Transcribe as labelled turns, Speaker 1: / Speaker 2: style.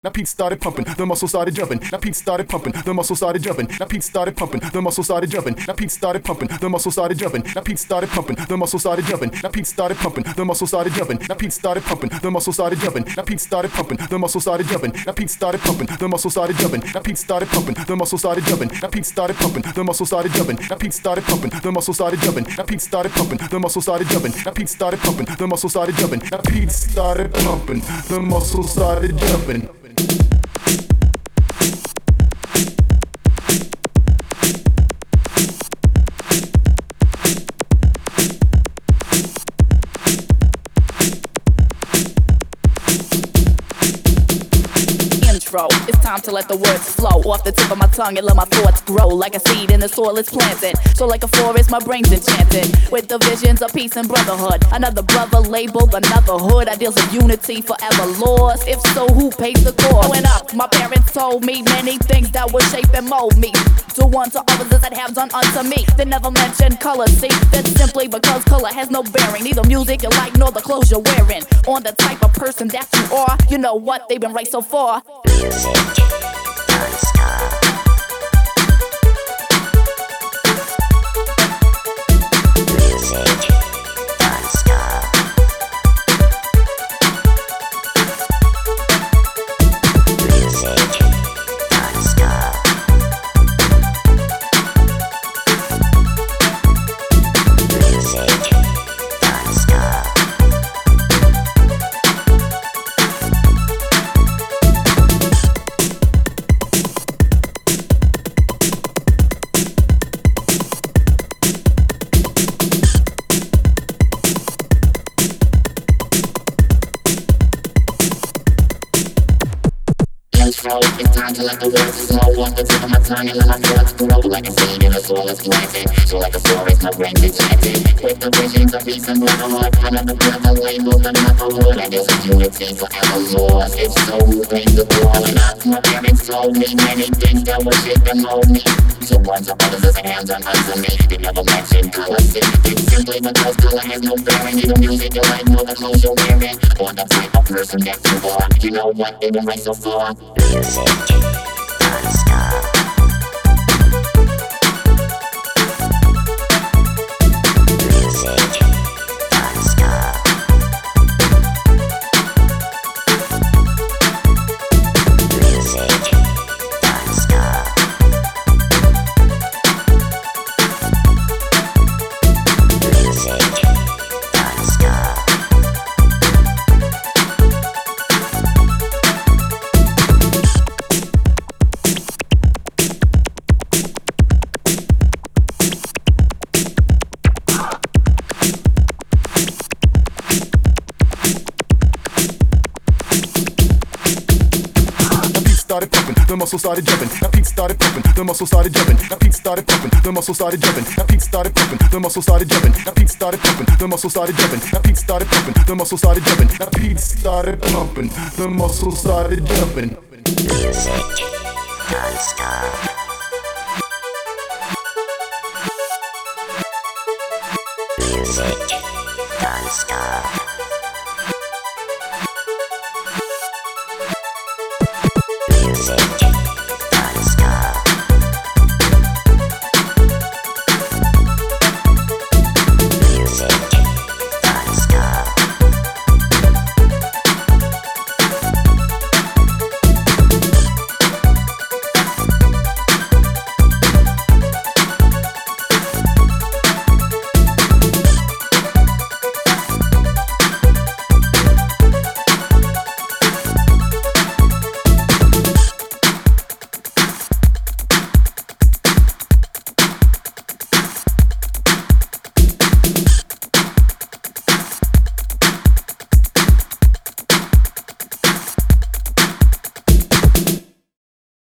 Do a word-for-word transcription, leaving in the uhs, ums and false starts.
Speaker 1: Now Pete started pumping, the muscle started jumping. Now Pete started pumping, the muscle started jumping. Now Pete started pumping, the muscle started jumping. Now Pete started pumping, the muscle started jumping. Now Pete started pumping, the muscle started jumping. Now Pete started pumping, the muscle started jumping. Now Pete started pumping, the muscle started jumping. Now Pete started pumping, the muscle started jumping. Now Pete started pumping, the muscle started jumping. Now Pete started pumping, the muscle started jumping. Now Pete started pumping, the muscle started jumping. Now Pete started pumping, the muscle started jumping. Now Pete started pumping, the muscle started jumping. Now Pete started pumping, the muscle started jumping. Now Pete started pumping, the muscle started jumping.
Speaker 2: It's time to let the words flow off the tip of my tongue and let my thoughts grow like a seed in the soil it's planted. So like a forest, my brain's enchanted with the visions of peace and brotherhood. Another brother labeled another hood. Ideals of unity forever lost. If so, who pays the cost? Growing up, my parents told me many things that would shape and mold me to unto others that have done unto me. They never mentioned color, see, that's simply because color has no bearing. Neither music you like nor the clothes you're wearing. On the type of person that you are, you know what, they've been right so far.
Speaker 3: Music, don't stop. Music, don't stop. Music, don't stop. Music, don't stop.
Speaker 4: It's time to let the words flow off the tip of my tongue and let my thoughts grow like a seed in the soil it's planted. So like a forest, my brain's enchanted with the visions of peace and brotherhood. Another brother labeled another hood. Ideals of unity forever lost. If so, who pays the growing up? My parents told me many things that would shape and mold me. So once a brothers as hands on unto me. They never mentioned color, see. It's simply because color has no bearing. Neither music you like nor the clothes you're wearing. Or the type of person that you are. You know what, they've been right so far.
Speaker 3: Music, don't stop. Music, don't stop. Music, don't stop. Music, don't stop.
Speaker 1: Started pumping, the muscle started jumping. Now Pete started pumping, the muscle started jumping. Now Pete started pumping, the muscle started jumping. Now Pete started pumping, the muscle started jumping. Now Pete started pumping, the muscle started jumping. Now Pete started pumping, the muscle started jumping. Now Pete started pumping, the muscle started jumping.
Speaker 3: Music, don't stop. Music, don't stop.